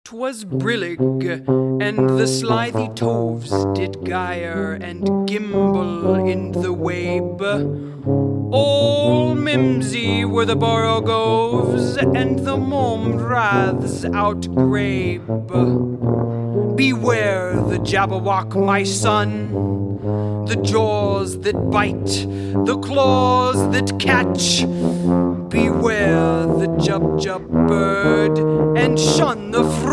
'Twas brillig, and the slithy toves did gyre and gimble in the wabe. All mimsy were the borogoves, and the momraths outgrabe. Beware the Jabberwock, my son, the jaws that bite, the claws that catch. Beware the Jubjub bird, and shun the